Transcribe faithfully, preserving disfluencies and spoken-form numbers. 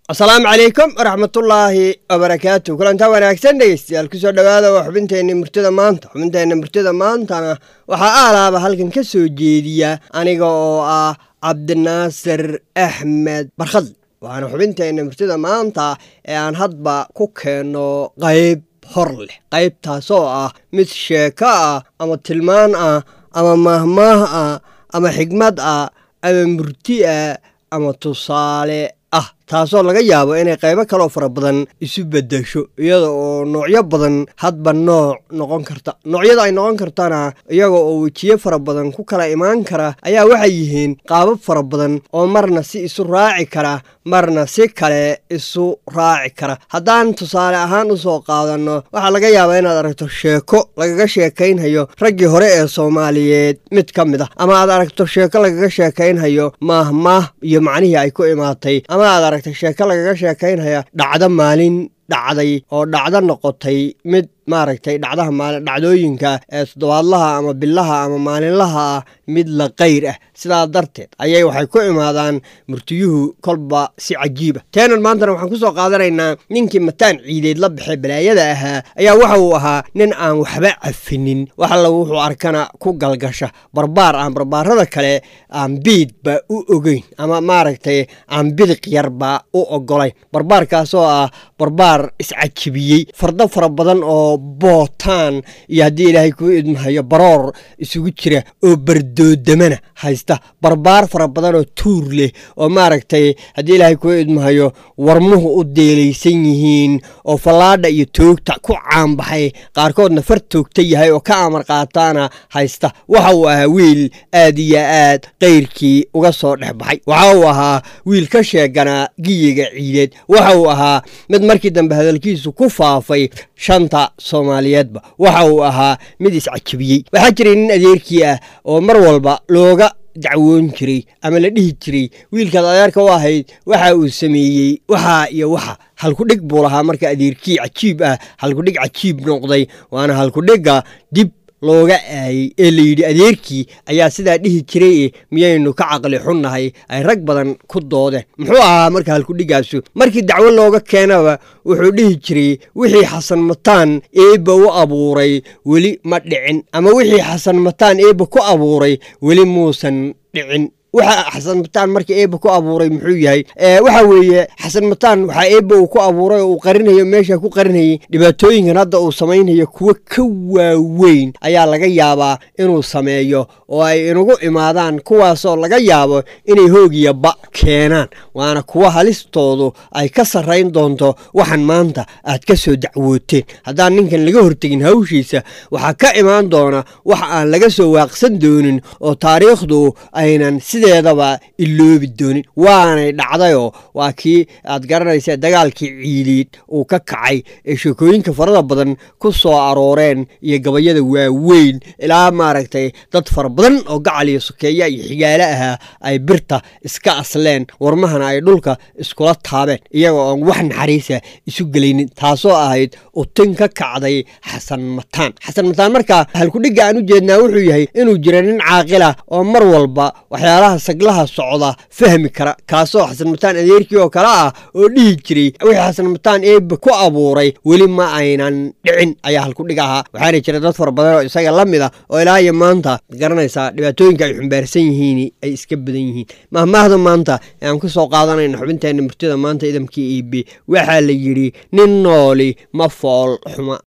السلام عليكم ورحمة الله وبركاته. كل أنت وناكسن ديستيال كسر دوادا وحبنتين مرتدى مانت حبنتين مرتدى مانت أنا وحقالها بحلقن كسو جيدية أنيقو عبد الناصر أحمد برخض وأنا حبنتين مرتدى مانتا أن هضبا كوكينو قيب هرله قيب تاسوء مثل شيكاء أما تلمان أما مهماه أما حكمت أما مرتئة أما تصالي ah taasoo laga yaabo inay qaybo kale fara badan isu bedesho iyada oo noocyo badan hadba nooc noqon karta noocyada ay noqon kartana iyaga oo wajiye fara badan ku kala imaan kara ayaa waxay yihiin qaabab fara badan oo marna si isu raaci kara marna si kale isu raaci kara haddaan tusaale ahaan u soo qaadano waxa laga yaabaa inaad aragto sheeko lagaga sheekaynhayo raggii hore ee Soomaaliyeed mid ka mid ah ama aad aragto sheeko lagaga sheekaynhayo mahmaah iyo macnihii ay ku imaatay ama aad aragto sheeko lagaga sheekaynhayo dhacdo maalin dhacday oo dhacdo noqotay mid maaragtay dhacdaha maalin dhacdooyinka ee toddobaadlaha ama bilaha ama maalinlaha mid la qayr ah sidaa darteed ayay waxay ku imaadaan murtiyuhu kolba si cajiiba teenan maanta waxaan ku soo qaadanaynaa ninkii mataan ciideed la bixay balaayada ahaa ayaa waxa uu ahaa nin aan waxba cafinin waxa la wuxuu arkana ku galgasha barbaar aan barbaarada kale aan biid ba u ogeyn ama maaragtay aan bidiq yarba u ogolay barbaarkaas oo ah barbaar iscajibiyey fardo fara badan oo bootaan iyo haddii ilaahay ku idmahayo baroor isugu jira oo bardoodamana haysta barbaar fara badan oo tuur leh oo maaragtay haddii ilaahay ku idmahayo warmuhu u deelaysan yihiin oo fallaadha iyo toogta ku caanbaxay qaarkoodna far toogta yahay oo ka amar qaataana haysta waxa uu ahaa wiil aad iyo aad qayrkii uga soo dhex baxay waxa uu ahaa wiil ka sheeganaa giyiga ciideed waxa uu ahaa mid markii dambe hadalkiisu ku faafay shanta Soomaaliyeedba waxa uu ahaa mid iscajibiyey waxa jiray nin adeerkii ah oo mar walba looga dacwoon jiray ama la dhihi jiray wiilka adeerka u ahayd waxa uu sameeyay waxa iyo waxa halku dhig buu lahaa marka adeerkii cajiib ah halku dhig cajiib noqday waana halku dhiga dib looga aayay ee la yidhi adeerkii ayaa sidaa dhihi jiray miyaynu ka caqli xunnahay ay rag badan ku doodeen muxuu ahaa marka halku dhigaasu markii dacwo looga keenaba wuxuu dhihi jiray wixii xasan mataan eebba u abuuray weli ma dhicin ama wixii xasan mataan eebba ku abuuray weli muusan dhicin waxa xasan mataan markii eebba ku abuuray muxuu yahay ee waxa weeye xasan mataan waxa eebba uu ku abuuray oo uu qarinayo meesha ku qarinayay dhibaatooyinkan hadda uu samaynayo kuwa ka waaweyn ayaa laga yaabaa inuu sameeyo oo ay inagu imaadaan kuwaasoo laga yaabo inay hoogiya ba keenaan waana kuwa halistoodu ay ka sarrayn doonto waxan maanta aad ka soo dacwooteen haddaan ninkan laga hortegin hawshiisa waxaa ka imaan doona wax aan laga soo waaqsan doonin oo taariikhdu aynan sideedaba iloobi doonin waanay dhacdayoo waa kii aad garanaysa dagaalkii ciideed uu ka kacay ee sheekooyinka farada badan ku soo arooreen iyo gabayada waaweyn ilaa maaragtay dad fara badan oo gacal iyo sokeeya iyo xigaale ahaa ay birta iska asleen warmahana ay dhulka iskula taabeen iyagoo aan wax naxariisa isu gelaynin taasoo ahayd utin ka kacday xasan mataan xasan mataan markaa halkudhigga aan u jeednaa wuxuu yahay inuu jira nin caaqila oo mar walba waxyaalaha saglaha socda fahmi kara kaasoo xasan mataan adeerkii oo kale ah oo dhihi jiray wixii xasan mataan eebba ku abuuray weli ma aynan dhicin ayaa halku dhig ahaa waxaana jira dad fara badan oo isaga la mid ah oo ilaa iyo maanta garanaysaa dhibaatooyinka ay xumbaarsan yihiin ay iska badan yihiin mahmaahda maanta aan ku soo qaadanayna xubinteena murtida maanta idamkii iibi waxaa la yidhi nin nooli ma fool xuma